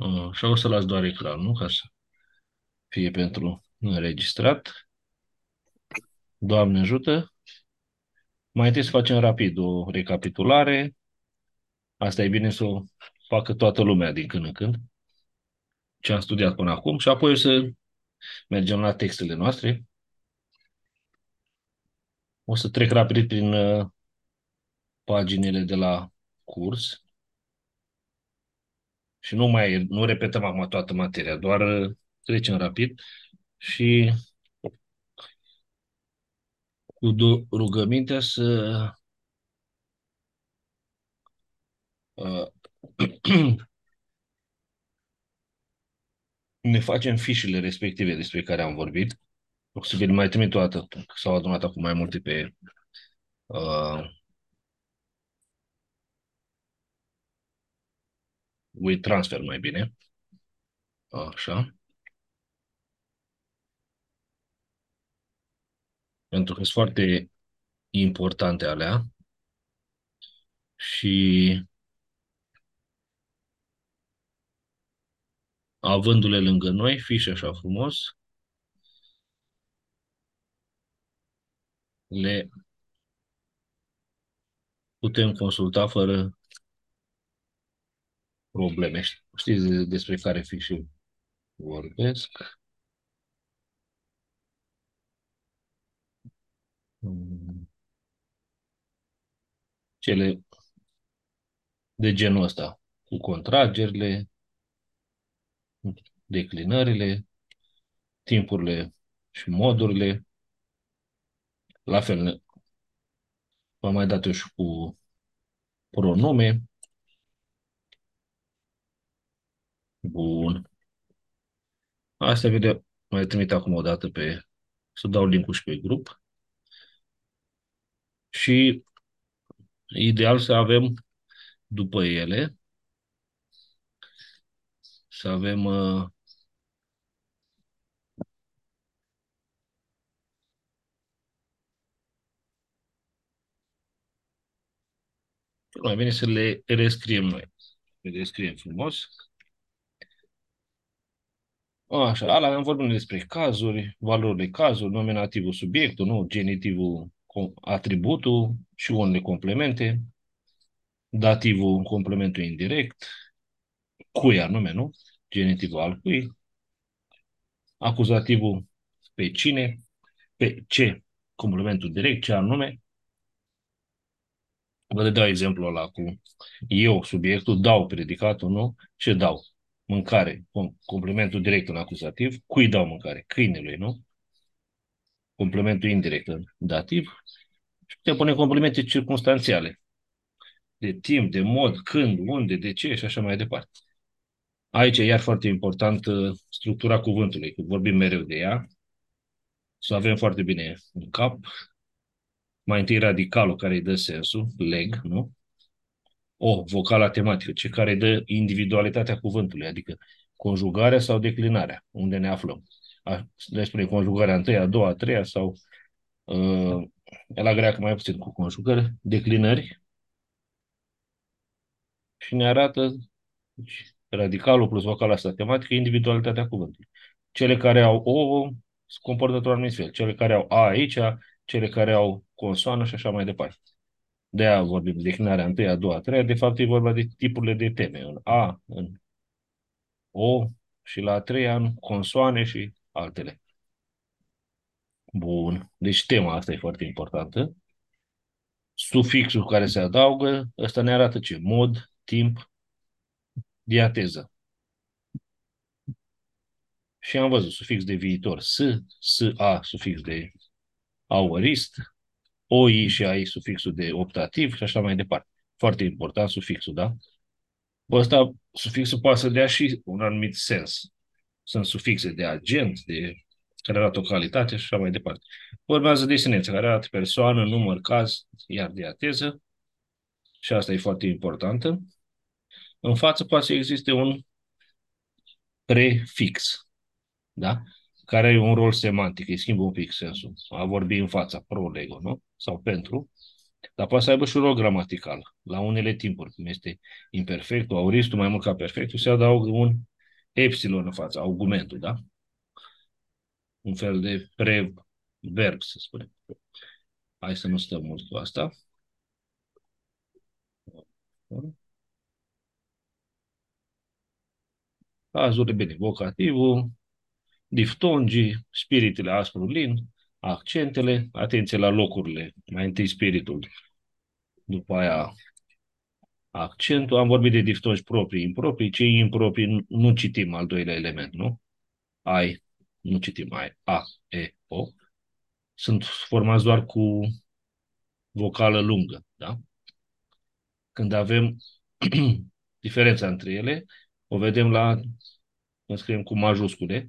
Și o să las doar ecranul ca să fie pentru înregistrat. Doamne ajută! Mai întâi să facem rapid o recapitulare. Asta e bine să o facă toată lumea din când în când, ce am studiat până acum, și apoi o să mergem la textele noastre. O să trec rapid prin paginile de la curs și nu repetăm acum toată materia, doar trecem rapid și cu rugămintea să uh, ne facem fișele respective despre care am vorbit. O să vi le mai trimit o dată, că s-au adunat acum mai multe pe uh, WeTransfer mai bine. Așa. Pentru că sunt foarte importante alea și avându-le lângă noi, fișe așa frumos, le putem consulta fără probleme. Știți despre care fișe vorbesc? Mm, Cele de genul ăsta, cu contragerile, declinările, timpurile și modurile. La fel, v-am mai dat eu și cu pronume. Bun. Asta video mai trimit acum o dată să dau link-ul și pe grup. Și ideal să avem după ele, să avem cel mai bine să le rescriem noi. Le descriem frumos. Așa, ala am vorbit despre cazuri, valorile cazuri, nominativul, subiectul, nu? Genitivul, atributul și unele complemente, dativul, complementul indirect, cui anume, nu? Genitivul al cui, acuzativul pe cine, pe ce, complementul direct, ce anume. Vă dau exemplul ăla cu eu, subiectul, dau predicatul, nu? Ce dau? Mâncare, complementul direct în acuzativ, cui dau mâncare? Câinelui, nu? Complementul indirect în dativ și putem pune complemente circunstanțiale, de timp, de mod, când, unde, de ce și așa mai departe. Aici e iar foarte important structura cuvântului, că vorbim mereu de ea, să o avem foarte bine în cap. Mai întâi radicalul care îi dă sensul, leg, nu? O, vocala tematică, ce care dă individualitatea cuvântului, adică conjugarea sau declinarea, unde ne aflăm. Le spune conjugarea întâia, a doua, a treia sau uh, la greacă mai puțin cu conjugări, declinări și ne arată deci, radicalul plus vocala asta tematică, individualitatea cuvântului. Cele care au O se comportă într-un anumit fel, cele care au A aici, cele care au consoană și așa mai departe. De aia vorbim de declinarea întâia, a doua, a treia, de fapt e vorba de tipurile de teme, în A, în O și la a treia în consoane și altele. Bun. Deci tema asta e foarte importantă. Sufixul care se adaugă, ăsta ne arată ce? Mod, timp, diateză. Și am văzut sufix de viitor s, a, sufix de aorist, oi și ai sufixul de optativ și așa mai departe. Foarte important sufixul, da? Ăsta, sufixul poate să dea și un anumit sens. Sunt sufixe de agent, care arată o calitate și așa mai departe. Urmează desinența, care arată persoană, număr, caz, iar diateză. Și asta e foarte importantă. În față poate să existe un prefix, da? Care are un rol semantic, îi schimbă un pic sensul. A vorbi în fața, pro, lego, nu? Sau pentru. Dar poate să aibă și un rol gramatical. La unele timpuri, cum este imperfectul, auristul, mai mult ca perfectul, se adaugă un epsilon în față, augmentul, da? Un fel de preverb, să spunem. Hai să nu stăm mult cu asta. Cazurile bine, vocativul, diftongii, spiritele aspru-lin, accentele, atenție la locurile, mai întâi spiritul, după aia accentul, am vorbit de diftongi proprii, improprii, cei improprii nu citim al doilea element, nu? Ai, nu citim ai, a, e, o, sunt formați doar cu vocală lungă, da? Când avem diferența între ele, o vedem când scriem cu majuscule,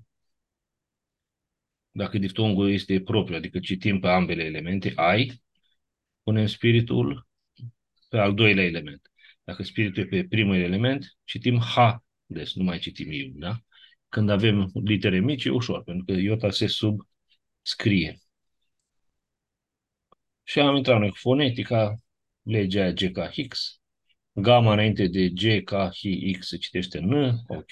dacă diftongul este propriu, adică citim pe ambele elemente, ai, punem spiritul pe al doilea element. Dacă spiritul e pe primul element, citim H, deci nu mai citim I, da? Când avem litere mici, e ușor, pentru că iota se subscrie. Și am intrat noi cu fonetica, legea GK-Hix, gamma înainte de GK-X se citește N, ok?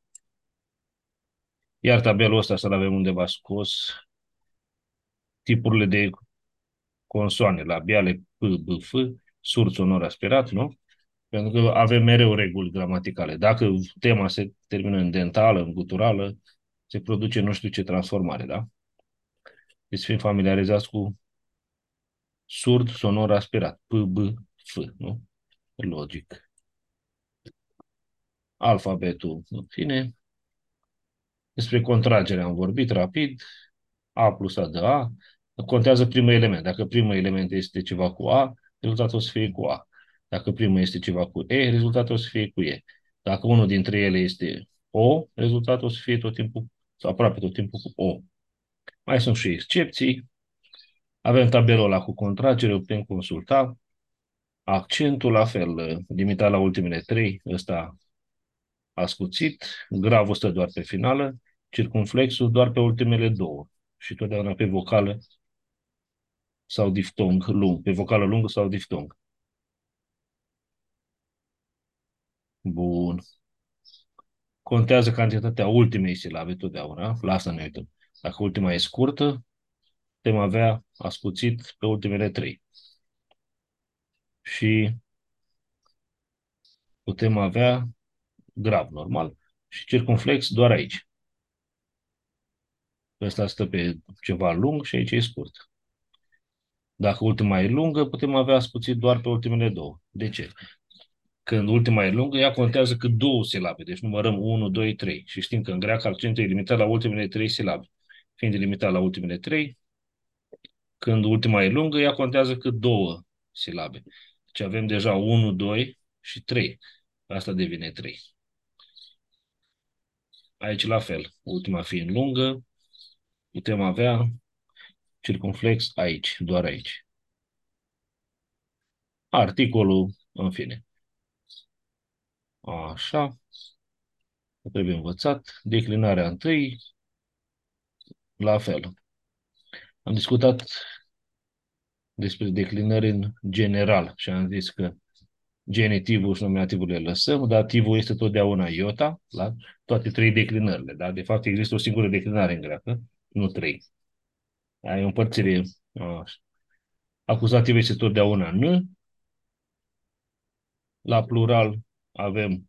Iar tabelul ăsta să-l avem undeva scos, tipurile de consoane, labiale, P, B, F, surd, sonor, aspirat, nu? Pentru că avem mereu reguli gramaticale. Dacă tema se termină în dentală, în guturală, se produce nu știu ce transformare, da? Deci fim familiarizați cu surd, sonor, aspirat. P, B, F, nu? Logic. Alfabetul, în fine. Despre contragere am vorbit rapid. A plus A de A. Contează primul element. Dacă primul element este ceva cu A, rezultatul o să fie cu A. Dacă primul este ceva cu E, rezultatul o să fie cu E. Dacă unul dintre ele este O, rezultatul o să fie tot timpul, sau aproape tot timpul cu O. Mai sunt și excepții. Avem tabelul ăla cu contragere, o putem consulta. Accentul, la fel, limitat la ultimele trei, ăsta ascuțit. Gravul stă doar pe finală. Circumflexul doar pe ultimele două. Și totdeauna pe vocală sau diftong lung, pe vocală lungă sau diftong. Bun. Contează cantitatea ultimei silabe totdeauna. La asta ne uităm. Dacă ultima e scurtă, putem avea ascuțit pe ultimele trei. Și putem avea grav, normal. Și circumflex doar aici. Ăsta stă pe ceva lung și aici e scurt. Dacă ultima e lungă, putem avea ascuțit doar pe ultimele două. De ce? Când ultima e lungă, ea contează cât două silabe. Deci numărăm 1, 2, 3. Și știm că în greacă accentul e limitat la ultimele trei silabe. Fiind limitat la ultimele trei, când ultima e lungă, ea contează cât două silabe. Deci avem deja 1, 2 și 3. Asta devine 3. Aici la fel. Ultima fiind lungă, putem avea circumflex aici, doar aici. Articolul, în fine. Așa. Trebuie învățat. Declinarea întâi, la fel. Am discutat despre declinări în general și am zis că genitivul și nominativul le lăsăm, dativul este totdeauna iota, la toate trei declinările, da? De fapt, există o singură declinare în greacă, nu trei. Ai o împărțire. Așa. Acuzativ este totdeauna n, la plural avem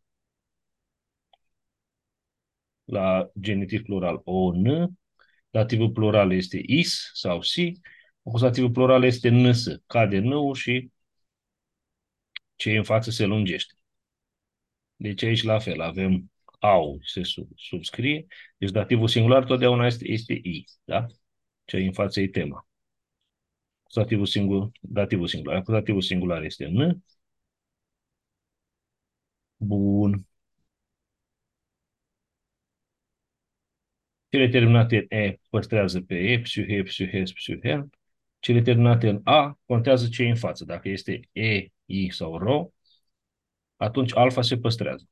la genitiv plural o n, dativul plural este is sau si, acuzativul plural este ns, cade n și ce e în față se lungește. Deci aici la fel, avem au, se subscrie, deci dativul singular totdeauna este i, da? Ce în față e tema. Dativul singular. Acuzativul singular este n. Bun. Cele terminate în e păstrează pe e, psihe, psihes, psihen. Cele terminate în a contează ce e în față. Dacă este e, i sau ro, atunci alfa se păstrează.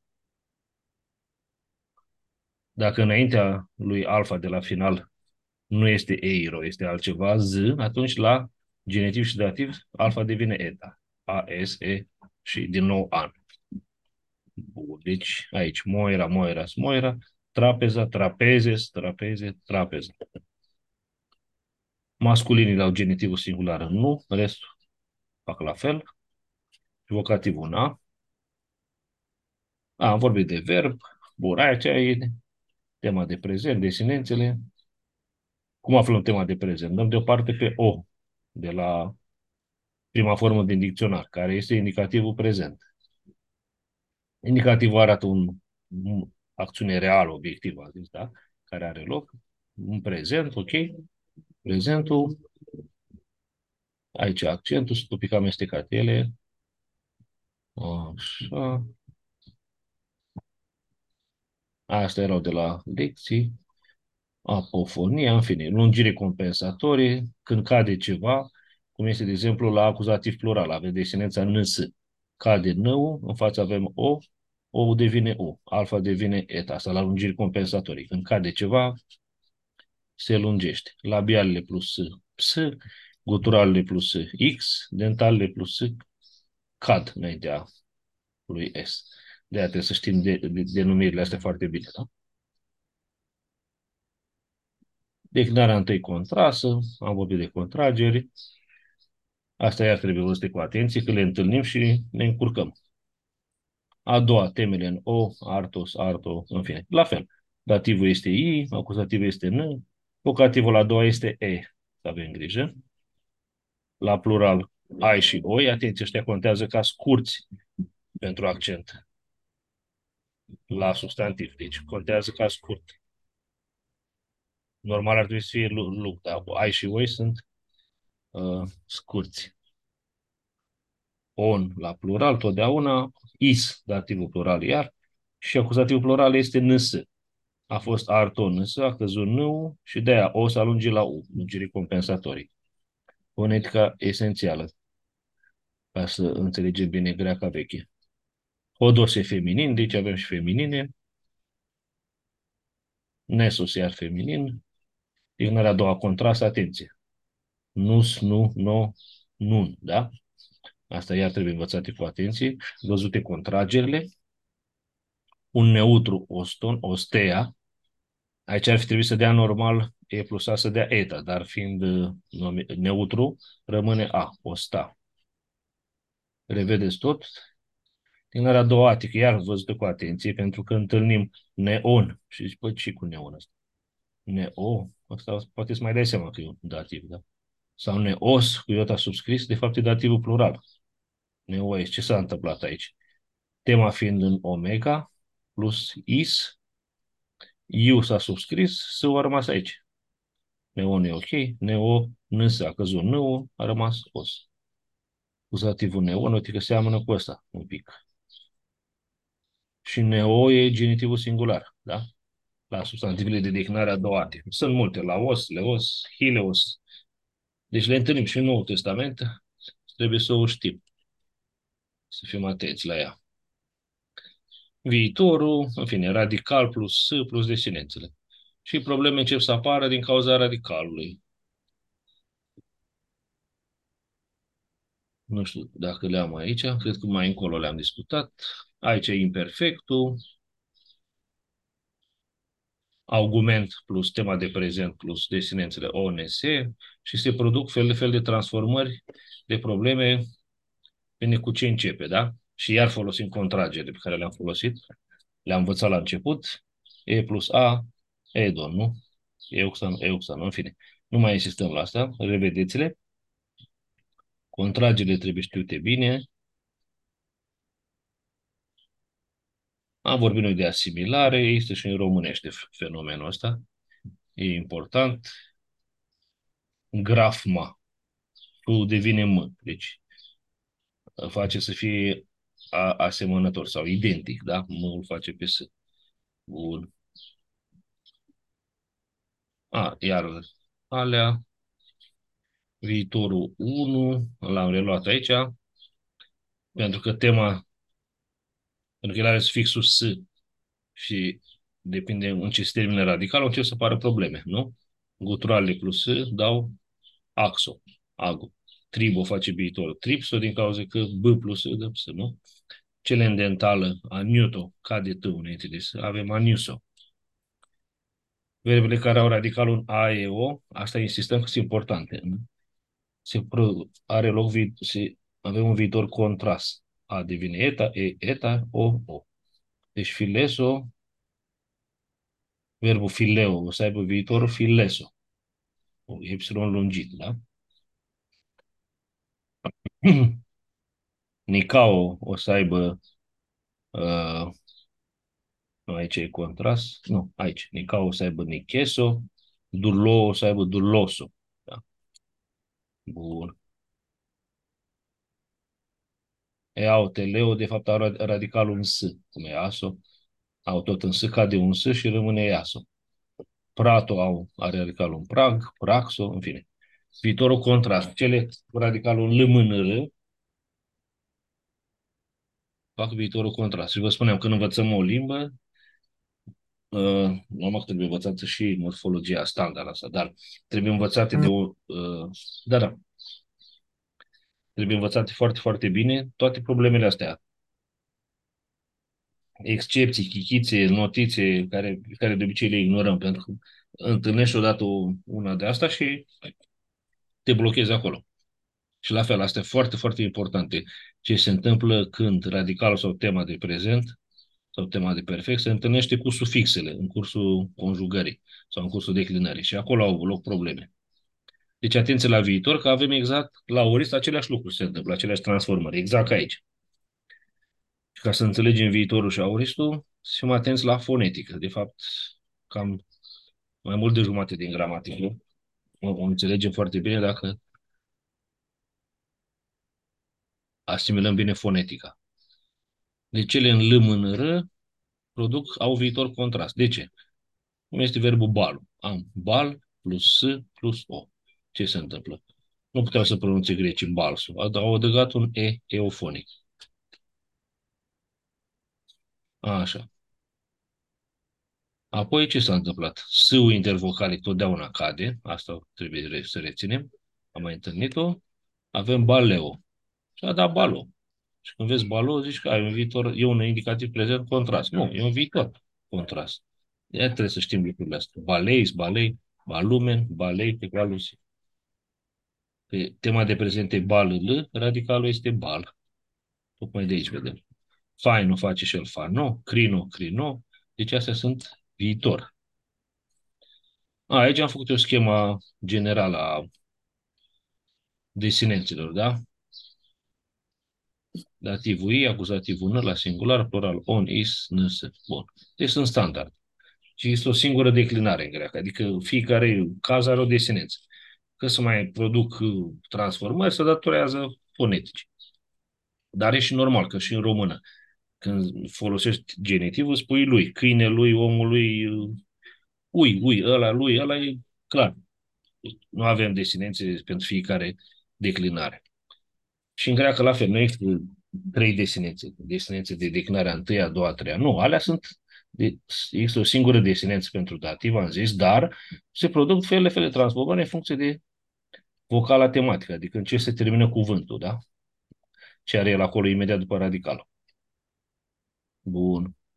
Dacă înaintea lui alfa de la final nu este eiro, este altceva, z, atunci la genitiv și dativ alfa devine eta. A, S, E și din nou an. Bun. Deci aici moira, moira, smoira, trapeza, trapezes, trapeze, trapeză. Masculinii au genitivul singular în nu, restul fac la fel. Vocativul na. Am vorbit de verb. Bun, aici e tema de prezent, desinențele. Cum aflăm tema de prezent? Dăm deoparte pe O, de la prima formă din dicționar, care este indicativul prezent. Indicativul arată un acțiune reală, obiectivă, a zis, da? Care are loc în prezent, ok? Prezentul, aici accentul, sunt un pic amestecat ele. Așa. Astea erau de la lecții. Apofonia, în fine, lungire compensatorie, când cade ceva, cum este, de exemplu, la acuzativ plural, avem desinența ns. Cade n-ul, în față avem o devine o, alfa devine eta, asta la lungiri compensatorii. Când cade ceva, se lungește. Labialele plus ps, guturalele plus x, dentalele plus cad înaintea lui s. De aia trebuie să știm denumirile astea foarte bine, da? Declinarea întâi contrasă, am vorbit de contrageri. Asta iar trebuie văzute cu atenție, că le întâlnim și ne încurcăm. A doua, temele în o, artos, arto, în fine. La fel. Dativul este i, acuzativul este n, vocativul la a doua este e. Să avem grijă. La plural, ai și oi. Atenție, ăștia contează ca scurți pentru accent. La substantiv. Deci contează ca scurt. Normal ar trebui să fie lung, dar ai și oi sunt scurți. On la plural, totdeauna, is, dativul plural iar, și acuzativul plural este ns. A fost arton ns, a căzut nu și de-aia o să alunge la u, lungiri compensatorii. Fonetica esențială, ca să înțelegem bine greaca veche. Hodos e feminin, deci avem și feminine. Nesos iar feminin. Ignarea a doua contrast, atenție. Nus, nu, no, nun, da? Asta iar trebuie învățate cu atenție. Văzute contragerile. Un neutru, oston, ostea. Aici ar fi trebuit să dea normal e plus a să dea eta, dar fiind neutru, rămâne a, osta. Revedeți tot. Din a doua atică, iar văzută cu atenție, pentru că întâlnim neon. Și zici, păi, și cu neon ăsta? Neo, asta poate să mai dai seama că e un dativ, da? Sau neos, cu iota subscris, de fapt e dativul plural. Neoes, ce s-a întâmplat aici? Tema fiind în omega, plus is, iu s-a subscris, s-a rămas aici. Neon e ok, neo, n a căzut n a rămas os. Acuzativul neonotic seamănă cu ăsta un pic. Și neo e genitivul singular, da? La substantivele de declinare a doua ate. Sunt multe, laos, leos, hileos. Deci le întâlnim și în Noul Testament, trebuie să o știm, să fim atenți la ea. Viitorul, în fine, radical plus s plus desinențele. Și probleme încep să apară din cauza radicalului. Nu știu dacă le-am aici, cred că mai încolo le-am discutat. Aici e imperfectul, argument plus tema de prezent plus desinențele ONS și se produc fel de transformări de probleme bine cu ce începe, da? Și iar folosim contragere pe care le-am folosit, le-am învățat la început, E plus A, Edon, nu? Euxan, în fine. Nu mai insistăm la asta, revedeți-le. Contragele trebuie știute bine. Am vorbit noi de asimilare, există și în românește fenomenul ăsta. E important. Grafma. Tu devine M. Deci face să fie asemănător sau identic, da? M îl face pe S. Bun. Iar alea, viitorul 1, l-am reluat aici, pentru că pentru că el are sufixul S și depinde în ce se termină radical, încep să apară probleme, nu? Guturalele plus S dau axo, ago. Tribo face viitorul tripso din cauza că B plus S dă S, nu? Cele în dentală, aniuto, cade T înainte de S, avem aniuso. Verbele care au radicalul în A, E, O, asta insistăm că sunt importante. Nu? Are loc, avem un viitor contrast. A devine eta, E, eta, O, O. Deci fileso, verbul fileo o să aibă viitorul fileso. O Y lungit, da? Nicao o să aibă, uh, nu, aici e contrast, nu, aici, Nicao o să aibă Nicheso, Durlo o să aibă Durloso. Da? Bun. Eau, teleo, de fapt, au radicalul în S, cum e aso, au tot în S, cade un S și rămâne iaso. Prato are radicalul în prag, praxo, în fine. Viitorul contrast. Cele cu radicalul L, M, N, R, fac viitorul contrast. Și vă spuneam, când învățăm o limbă, normal că trebuie învățată și morfologia standard asta, dar trebuie învățate de o... Da, da, trebuie învățate foarte, foarte bine toate problemele astea. Excepții, chichițe, notițe, care de obicei le ignorăm, pentru că întâlnești odată una de asta și te blochezi acolo. Și la fel, astea foarte, foarte importante. Ce se întâmplă când radicalul sau tema de prezent sau tema de perfect se întâlnește cu sufixele în cursul conjugării sau în cursul declinării. Și acolo au loc probleme. Deci atenție la viitor, că avem exact la orist aceleași lucruri se întâmplă, aceleași transformări, exact ca aici. Și ca să înțelegem viitorul și auristul, să fim atenți la fonetică. De fapt, cam mai mult de jumate din gramatică. O înțelegem foarte bine dacă asimilăm bine fonetica. Deci cele în L, M, N, R au viitor contrast. De ce? Cum este verbul bal. Am bal plus S plus O. Ce se întâmplă? Nu puteau să pronunțe grecii balsul. Au adăugat un E eofonic. Așa. Apoi ce s-a întâmplat? S-ul intervocalic totdeauna cade. Asta trebuie să reținem. Am mai întâlnit-o. Avem baleo. Și a dat balo. Și când vezi balo, zici că ai un viitor, e un indicativ prezent contrast. Nu, e un viitor contrast. De trebuie să știm lucrurile astea. Baleis, balei, balumen, balei, pe balusi. Pe tema de prezent e bal, L, radicalul este bal. Tocmai de aici vedem. Faino face și el fano, crino, crino. Deci astea sunt viitor. Aici am făcut o schemă generală a desinenților, da? Dativul I, acuzativul N la singular, plural on, is, ns. Bun. Deci sunt standard. Și este o singură declinare în greacă, adică fiecare caz are o desinență. Că să mai produc transformări, se datorează fonetici. Dar e și normal, că și în română, când folosești genitivul, spui lui, câine lui, omul lui, ăla e clar. Nu avem desinențe pentru fiecare declinare. Și în greacă la fel, nu există trei desinențe. Desinențe de declinare a întâia, a doua, a treia. Nu, alea sunt, există o singură desinență pentru dativ, am zis, dar se produc fel de transformări în funcție de vocala tematică, adică în ce se termină cuvântul, da? Ce are el acolo imediat după radical. Bun.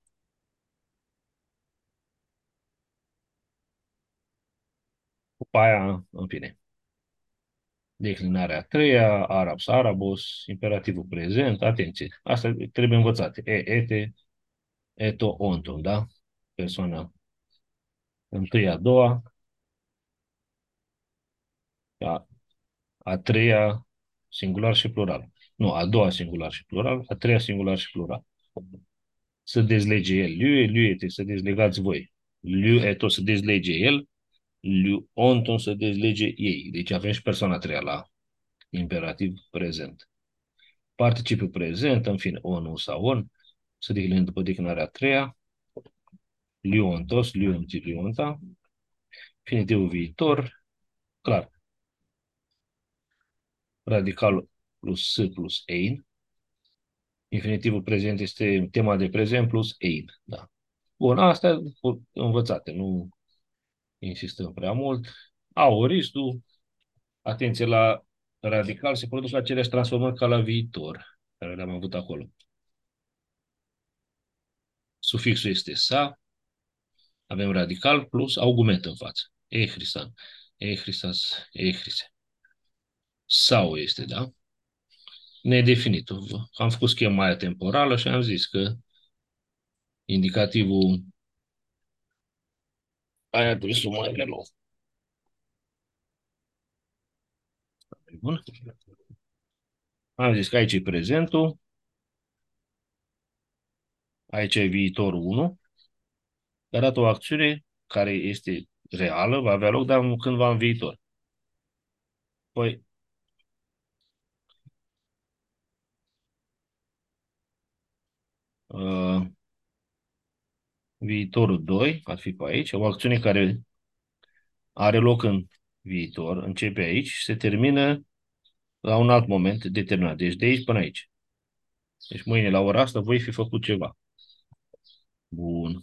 După aia, în fine, declinarea a treia, arabs, arabos, imperativul prezent, atenție, asta trebuie învățate. Ete, eto, onton, da? Persoana întâia, a doua, a treia singular și plural. Nu, a doua singular și plural, a treia singular și plural. Să dezlege el. Liuete, să dezlegați voi. Liueto, să dezlege el. Onton, să dezlege ei. Deci avem și persoana a treia la imperativ prezent. Participiul prezent, în fine, on sau on, să declinăm după declinarea a treia. Liuontos, liuonti, liuonta. Infinitivul viitor, clar. Radical plus s plus ein. Infinitivul prezent este tema de prezent plus ein. Da. Bun, astea învățate, nu insistăm prea mult. Aoristul, atenție la radical, se produc aceleași transformări ca la viitor, care le-am avut acolo. Sufixul este sa, Avem radical plus augment în față. Ehrisan, ehrisas, ehrise. Sau este, da? Nedefinit. Am făcut schema aia temporală și am zis că indicativul aia trebuie să o mai reluăm. Bun. Am zis că aici e prezentul, aici e viitorul 1, dar dată o acțiune care este reală, va avea loc, dar cândva în viitor. Păi, uh, viitorul 2 ar fi pe aici, o acțiune care are loc în viitor, începe aici și se termină la un alt moment determinat. Deci de aici până aici. Deci mâine la ora asta voi fi făcut ceva. Bun.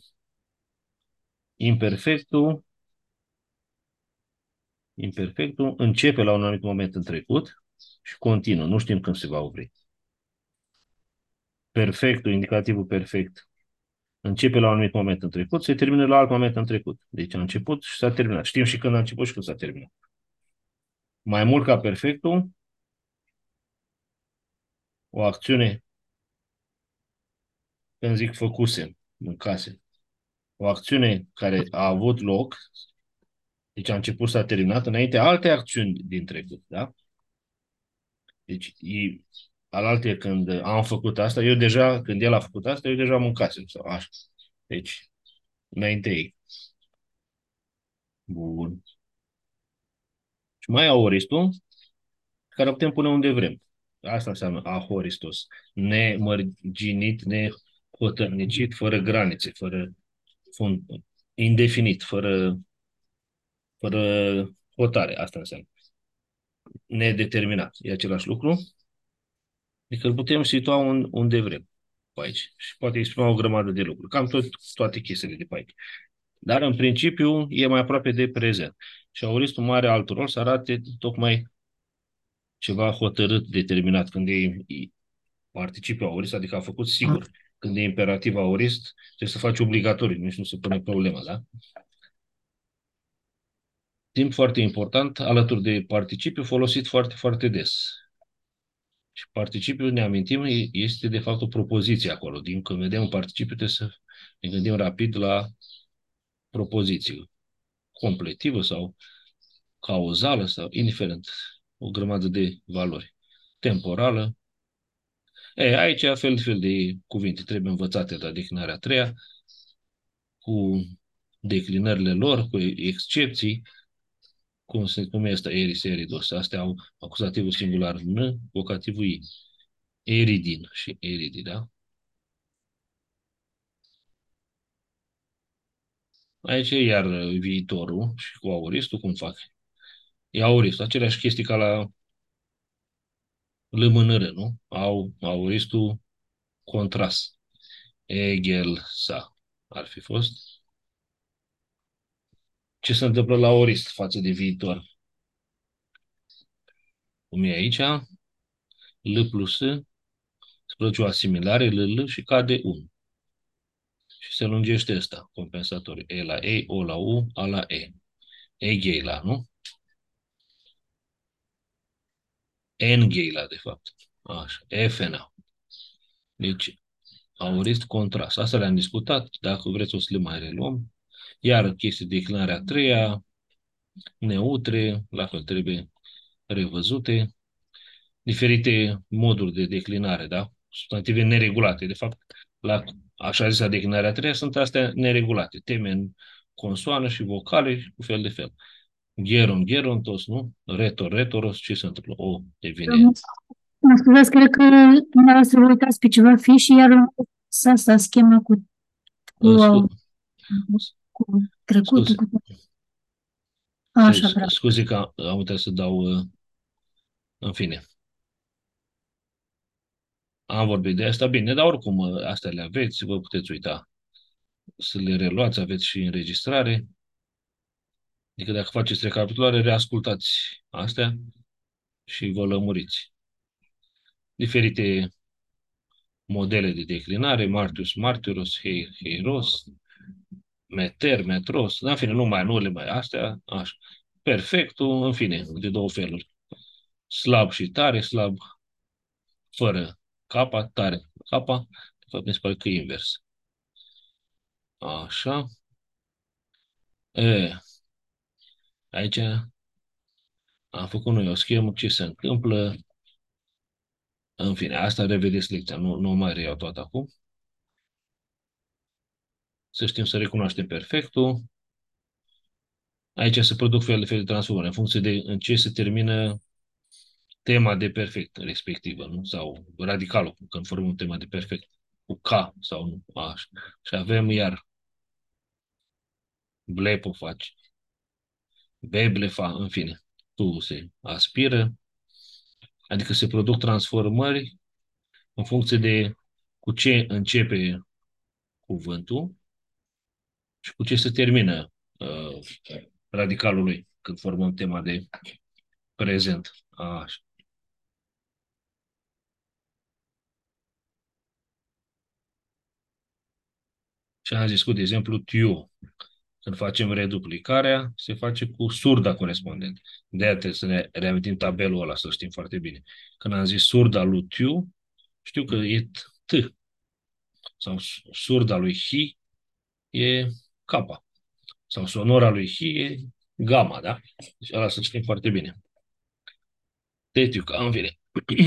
Imperfectul începe la un anumit moment în trecut și continuă. Nu știm când se va opri. Perfectul, indicativul perfect, începe la un anumit moment în trecut, se termină la alt moment în trecut. Deci a început și s-a terminat. Știm și când a început și când s-a terminat. Mai mult ca perfectul, o acțiune, când zic făcusem, mâncasem, o acțiune care a avut loc, deci a început, s-a terminat, înainte alte acțiuni din trecut, da? Deci, alaltă când am făcut asta, eu deja, când el a făcut asta, eu deja mâncasem sau așa. Deci, înainte ei. Bun. Și mai aoristul, care putem pune unde vrem. Asta înseamnă ahoristos. Nemărginit, nehotărnicit, fără granițe, fără fund, indefinit, fără hotare. Asta înseamnă. Nedeterminat. E același lucru. Adică îl putem situa unde vrem pe aici. Și poate exprima o grămadă de lucruri. Cam toate chestiile de pe aici. Dar, în principiu, e mai aproape de prezent. Și auristul mare alt rol să arate tocmai ceva hotărât, determinat. Când e participiu aurist, adică a făcut sigur. Când e imperativ aurist, trebuie să faci obligatoriu, nici nu se pune problema, da? Timp foarte important, alături de participiu, folosit foarte, foarte des. Și participiul, ne amintim, este de fapt o propoziție acolo. Din când vedem un participiu, trebuie să ne gândim rapid la propoziție. Completivă sau cauzală sau indiferent. O grămadă de valori. Temporală. Aici fel de cuvinte trebuie învățate la declinarea a treia, cu declinările lor, cu excepții, cum este eris, eridos. Astea au acuzativul singular n, vocativul i. Eridin și eridi, da? Aici e iar viitorul și cu auristul cum fac. E auristul, aceleași chestii ca la lămânără, nu? Auristul contrast. Egel sa ar fi fost. Ce se întâmplă la aurist față de viitor? Cum e aici? L plus S, se produce o asimilare, L și cade 1. Și se lungește ăsta, compensatoriu. E la E, O la U, A la E. Egela, nu? Engela, de fapt. Așa, Efena. Deci, aurist contrast. Asta le-am discutat, dacă vreți o să le mai reluăm. Iar chestii de declinarea a treia, neutre, la fel trebuie revăzute. Diferite moduri de declinare, da? Substantive neregulate. De fapt, la așa zisa declinarea a treia sunt astea neregulate. Teme în consoană și vocale și cu fel de fel. Geron, gerontos, nu? Retor, retoros, ce se întâmplă? O devine. Mă scuzați, cred că dumneavoastră vă uitați pe ceva fi și iar să asta schema cu, cu trecutul, Scuze, cu... Așa, bravo. scuze că am uitat să dau, în fine. Am vorbit de asta, bine, dar oricum astea le aveți, vă puteți uita să le reluați, aveți și înregistrare. Adică dacă faceți recapitulare, reascultați astea și vă lămuriți. Diferite modele de declinare, Martius Martyros, Heiros, meter, metros, în fine, nu le mai astea, așa. Perfectul, în fine, de două feluri. Slab și tare, slab fără capa, tare capa. De fapt, mi se pare că e invers. Așa. E, aici am făcut noi o schemă, ce se întâmplă. În fine, asta revedeți lecția, nu mai reiau toată acum. Să știm să recunoaștem perfectul. Aici se produc fel de transformări, în funcție de în ce se termină tema de perfect respectivă, nu? Sau radicalul, când formăm tema de perfect, cu K sau nu, așa. Și avem iar blepo face, beblefa, în fine, tu se aspiră, adică se produc transformări în funcție de cu ce începe cuvântul și cu ce se termină uh, radicalul lui, când formăm tema de prezent. Așa. Și am zis, de exemplu, tiu. Când facem reduplicarea, se face cu surda corespondentă. De-aia trebuie să ne reamintim tabelul ăla, să știm foarte bine. Când am zis surda lui tiu, știu că e t, sau surda lui hi e kappa, sau sonora lui hi e gamma, da? Deci ăla să știm foarte bine. Tetiu, în fine.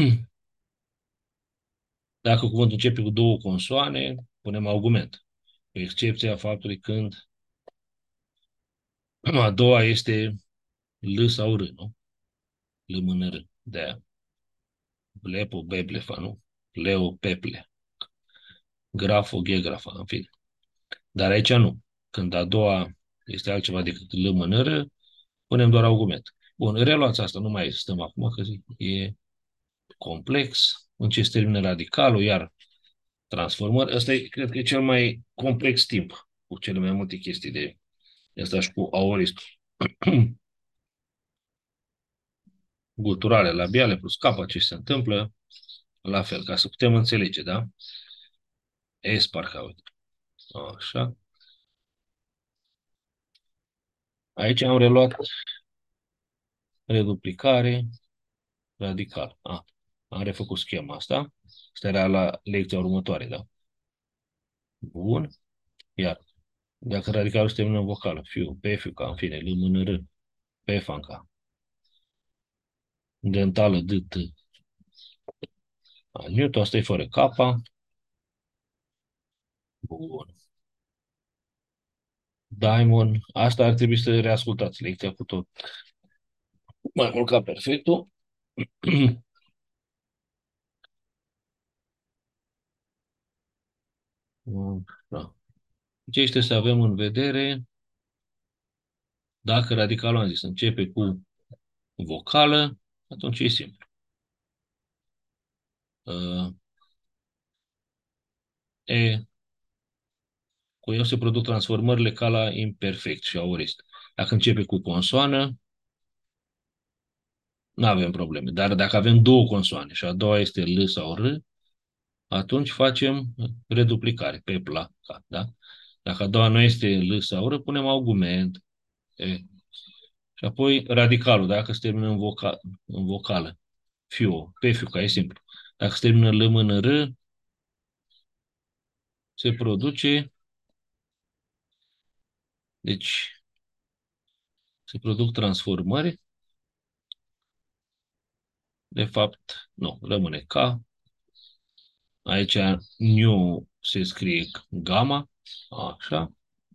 Dacă cuvântul începe cu două consoane, punem argument. Cu excepția faptului când a doua este L sau R, nu? L mână R. De-aia. Blepo, beblefa, nu? Leo, peple. Grafo, gegrafa, în fine. Dar aici nu. Când a doua este altceva decât L mână R, punem doar argument. Bun, reluați asta, nu mai stăm acum, că zic, e complex. În ce se termină radicalul, iar transformări. Ăsta e, cred că e cel mai complex timp, cu cele mai multe chestii de asta și cu aoristul. Guturale, labiale plus capa, ce se întâmplă, la fel, ca să putem înțelege, da? Parcă, uite. Așa. Aici am reluat reduplicare radical. Am refăcut schema asta. Asta era la lecția următoare, da? Bun. Iar, dacă radicalul se termină în vocală, fiu, pe, fiu, ca, în fine, l, mână, r, pe, fanca, dentală, d, t, Newton, asta e fără capa. Bun. Diamond, asta ar trebui să reascultați lecția cu tot. Mai mult ca perfectul. Da. Ce este să avem în vedere dacă radicalul, am zis, începe cu vocală, atunci e simplu. E, cu el se produc transformările ca la imperfect și aorist. Dacă începe cu consoană, nu avem probleme. Dar dacă avem două consoane și a doua este L sau R, atunci facem reduplicare pe placa. Da? Dacă a doua nu este L sau R, punem argument. E. Și apoi radicalul, dacă se termină în vocală. Fiu, pe fiu, ca e simplu. Dacă se termină L mână R, se produce, deci se produc transformări. De fapt, nu, rămâne K. Aici nu se scrie gamma, așa,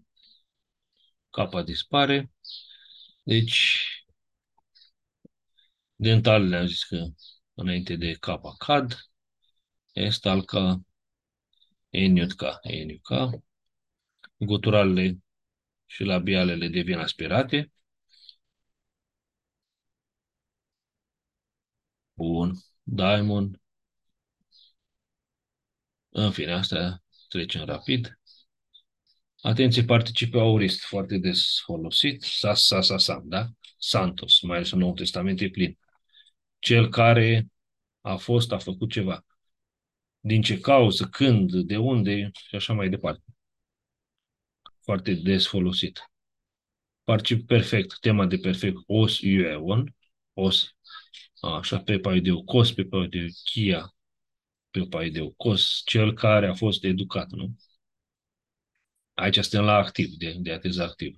capa dispare. Deci, dentalele am zis că înainte de capa cad, estalca, eniutka, eniuca, guturalele și labialele devin aspirate. Bun, diamond. În fine, asta trecem rapid. Atenție, participe aurist, foarte des folosit. Sa, da? Santos, mai ales în Noul Testament e plin. Cel care a făcut ceva. Din ce cauză, când, de unde și așa mai departe. foarte des folosit. Particip perfect, tema de perfect, os, iueon, os, așa, pe paideu cos, pe paideu chia, pe paideu cos, cel care a fost educat, nu? Aici suntem la activ, de atez activ.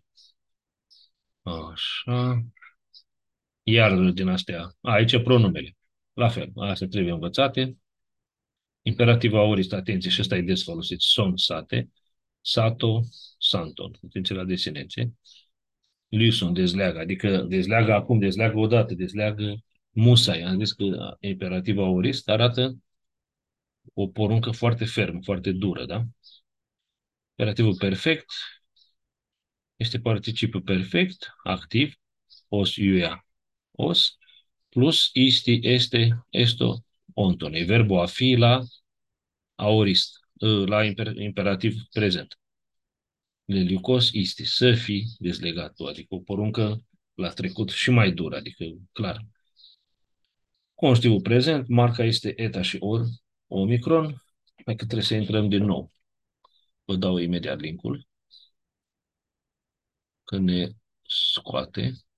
Așa. Iar din astea, aici pronumele. La fel, astea trebuie învățate. Imperativ aorist, atenție, și ăsta e des folosit. Son, sate, sato, santon. Atenție la desinențe. Liuson, dezleagă, adică dezleagă acum, dezleagă odată, dezleagă musai. Am zis că imperativ aorist arată o poruncă foarte fermă, foarte dură, da? Imperativul perfect este participul perfect, activ, os iuia, os, plus isti, este, esto, onton. E verbul a fi la aorist, la imperativ prezent. Leliucos isti, să fi dezlegat tu, adică o poruncă la trecut și mai dură, adică clar. Conjunctivul prezent, marca este eta și or, omicron, mai că trebuie să intrăm din nou. Vă dau imediat linkul, că ne scoate.